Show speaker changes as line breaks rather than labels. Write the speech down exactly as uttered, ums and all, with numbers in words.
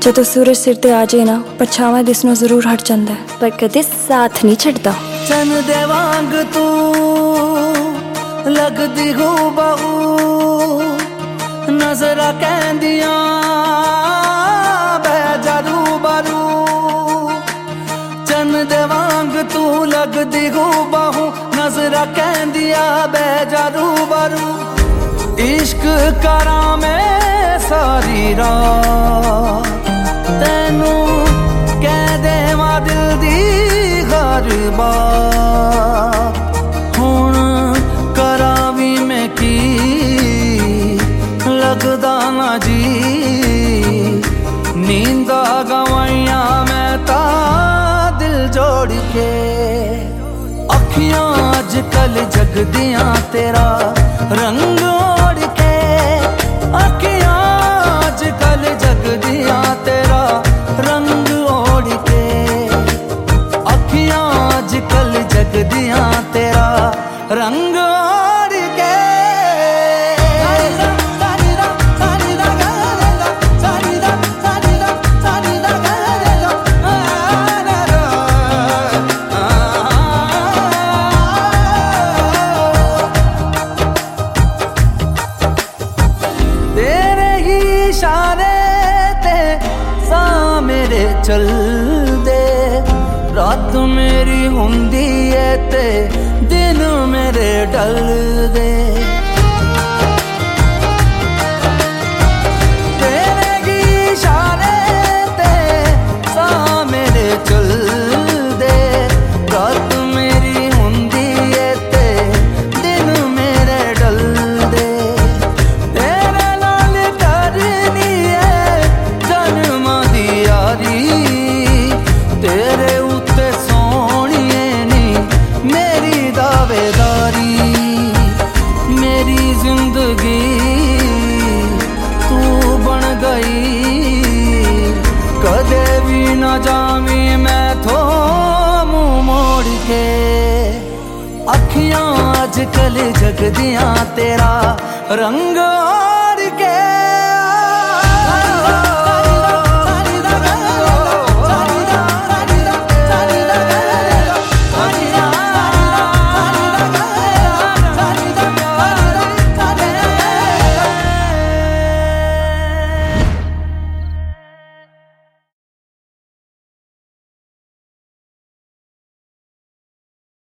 ਜਦੋਂ ਸੂਰਜ ਸਿਰ ਤੇ ਆ ਜਾਏ ਨਾ, ਪਛਾਵਾਂ ਦਿਸਣੋਂ ਜ਼ਰੂਰ ਹਟ ਜਾਂਦਾ ਹੈ, ਪਰ ਕਦੇ ਸਾਥ ਨਹੀਂ ਛੱਡਦਾ।
ਚੰਨ ਦੇ ਵਾਂਗ ਤੂੰ ਲੱਗਦੀ ਹੋ ਬਹੂ, ਨਜ਼ਰਾਂ ਕਹਿੰਦੀਆਂ ਬਹਿ ਜਾ ਰੂਬਰੂ। ਚੰਨ ਦੇ ਵਾਂਗ ਤੂੰ ਲੱਗਦੀ ਹੋ ਬਹੂ, ਨਜ਼ਰਾਂ ਕਹਿੰਦੀਆਂ ਬਹਿ ਜਾ ਰੂਬਰੂ। इश्क करा मैं सारी रात, तेनू कह देवां दिल दी हर बात। हुण करा भी मैं की लगदा ना जी, नींदा गवाइयां मैं ता दिल जोड़ के। अखियां अज कल जगदियां तेरा रंग ओढ़ के, अखियां अज कल जगदियां तेरा रंग ओढ़ के। अखियां अज कल जगदियां तेरा रंग ओढ़ के। इशारे ते सा मेरे चल दे, रात मेरी हुंदी है ते दिन मेरे ढल दे। तेरे ही इशारे ते सा मेरे चल दे, रात मेरी हुंदी है ते दिन मेरे ढल दे। तेरे उत्ते सोहणिए नी मेरी दावेदारी, मेरी जिंदगी तू बन गई। कदे भी ना जावी मैं थो मुंह मोड़ के। अखियां अज कल जगदियां तेरा रंग